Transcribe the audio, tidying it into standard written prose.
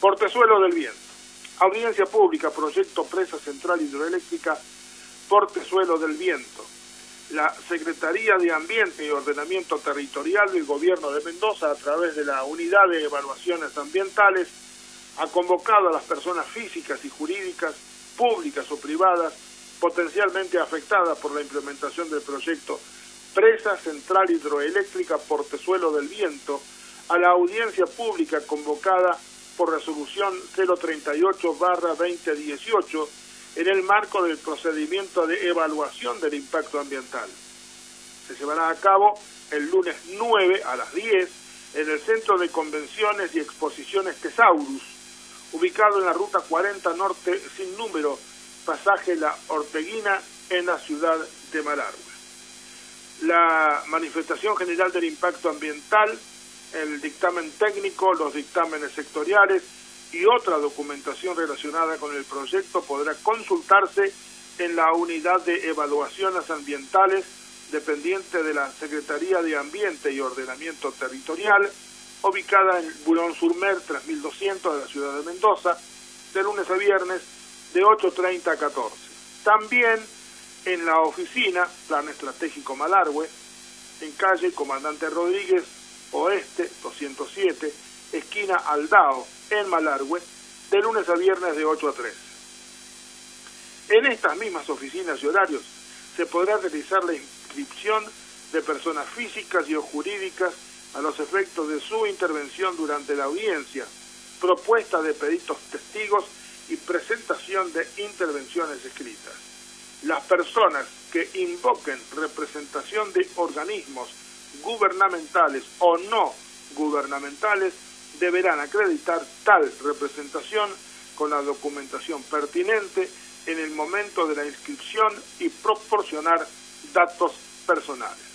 Portezuelo del Viento. Audiencia pública, proyecto presa central hidroeléctrica Portezuelo del Viento. La Secretaría de Ambiente y Ordenamiento Territorial del Gobierno de Mendoza, a través de la Unidad de Evaluaciones Ambientales, ha convocado a las personas físicas y jurídicas, públicas o privadas, potencialmente afectadas por la implementación del proyecto Presa Central Hidroeléctrica Portezuelo del Viento, a la audiencia pública convocada por resolución 038/2018 en el marco del procedimiento de evaluación del impacto ambiental. Se llevará a cabo el lunes 9 a las 10 en el Centro de Convenciones y Exposiciones Tesaurus, ubicado en la Ruta 40 Norte sin número, pasaje La Orteguina, en la ciudad de Malargüe. La manifestación general del impacto ambiental, el dictamen técnico, los dictámenes sectoriales y otra documentación relacionada con el proyecto podrá consultarse en la Unidad de Evaluaciones Ambientales dependiente de la Secretaría de Ambiente y Ordenamiento Territorial, ubicada en Boulogne-sur-Mer 3200 de la ciudad de Mendoza, de lunes a viernes de 8:30 a 14. También en la oficina Plan Estratégico Malargüe, en calle Comandante Rodríguez Oeste 207, esquina Aldao, en Malargüe, de lunes a viernes de 8 a 13. En estas mismas oficinas y horarios se podrá realizar la inscripción de personas físicas y o jurídicas a los efectos de su intervención durante la audiencia, propuesta de peritos testigos y presentación de intervenciones escritas. Las personas que invoquen representación de organismos gubernamentales o no gubernamentales deberán acreditar tal representación con la documentación pertinente en el momento de la inscripción y proporcionar datos personales.